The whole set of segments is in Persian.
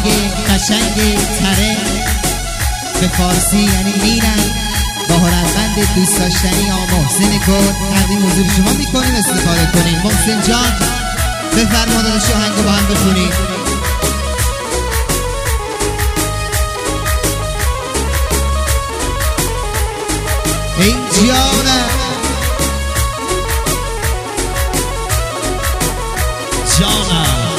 قشنگ تره به فارسی یعنی میرن با هنرمند دوست داشتنی آقا محسن گل تقدیم حضور شما میکنیم استفاده کنیم. محسن جان بفرما داداش آهنگو با هم بخونیم. ای جانم جانم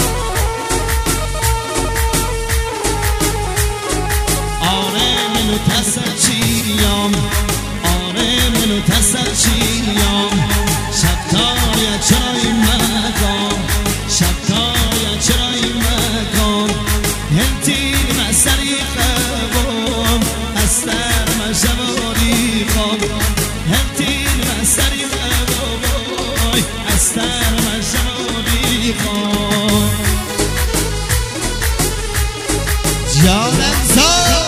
آره منو تسچیام آره منو تسچیام شبتای چرای مکان شبتای چرای مکان هنتی مسری خوام استر مجواری خوام هنتی مسری خوام استر مجواری خوام جانم زار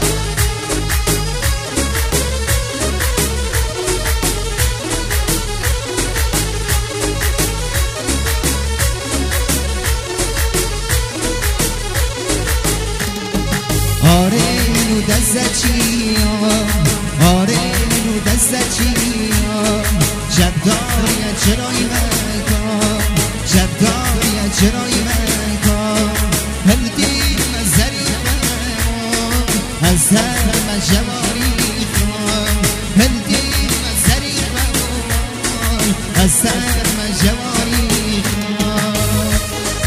آره منو دستچیام آره منو دستچیام جدای چرای مکان جدای چرای مکان هلدی مزری خان از هر مجواری خان هلدی مزری خان از هر مجواری خان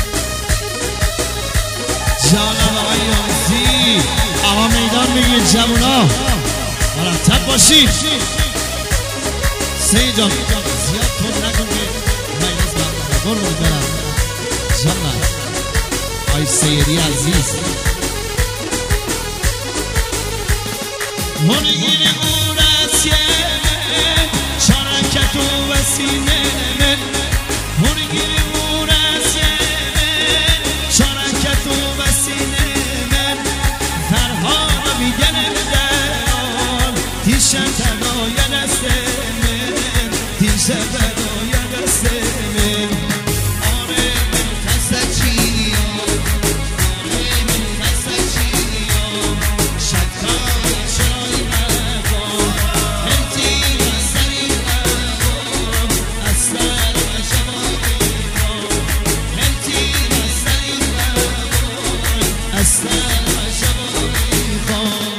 جانم آقای یانسی آقا میدان بگید جوونا مرتب باشید. سید جان زیاد تون نکن که مجلس برو برم جانم آقای سیدی عزیز هنگیر اورسیه شرکت و وسیله من هنگیر اورسیه شرکت و وسیله من فرها میگنه دران تیشه تنای دست من تیشه تنای دست من آره من تسچیام آره من تسچیام شکای چرای مکان هنتی مسری مکان اصلا مجواری خان هنتی مسری مکان اصلا مجواری خان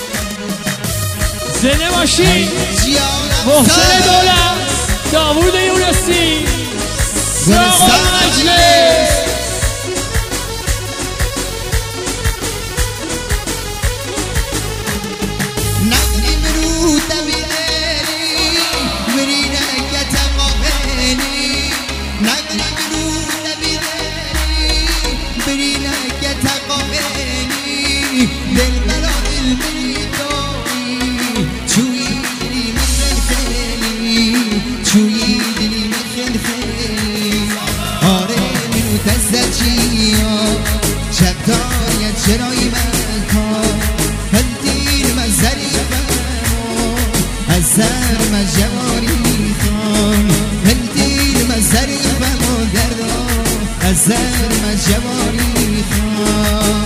زنده باشی محسن دولت داوود یونسی سراغ مجلس نقلی مرو دبیلی مرینه کتقابلی نقلی مرو دبیلی مرینه کتقابلی دل برا دل بریدایی چوی دلی مخل خیلی چوی دلی مخل خیلی آره منو تزدچیام شبتای چرای مکان هلدین مزری فرمان از سر مجواری خان هلدین مزری فرمان گردان از سر مجواری خان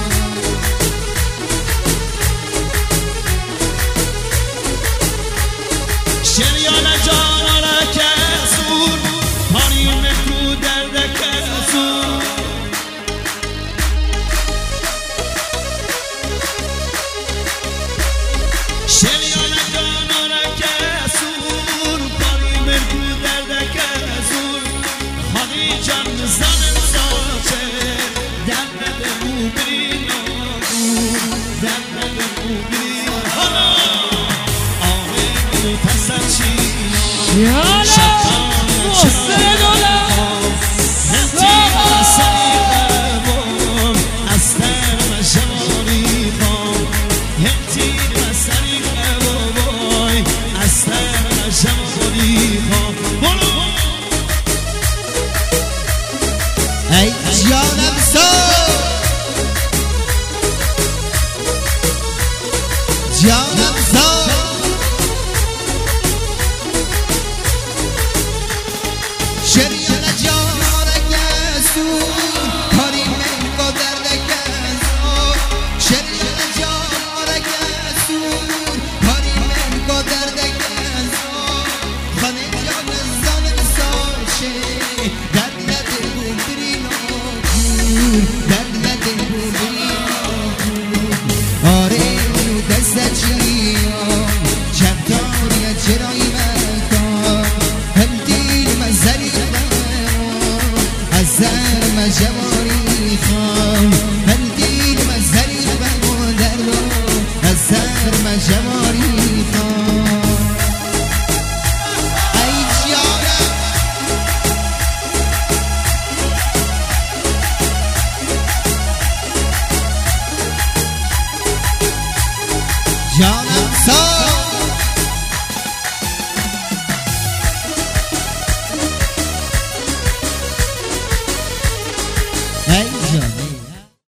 شریان جانانه کسور پاریم تو درد کسور شریان جانانه کسور پاریم تو درد کسور خالی جان زنم ساچه درد مو بریناگور درد مو بریناگور آره منو تسچیام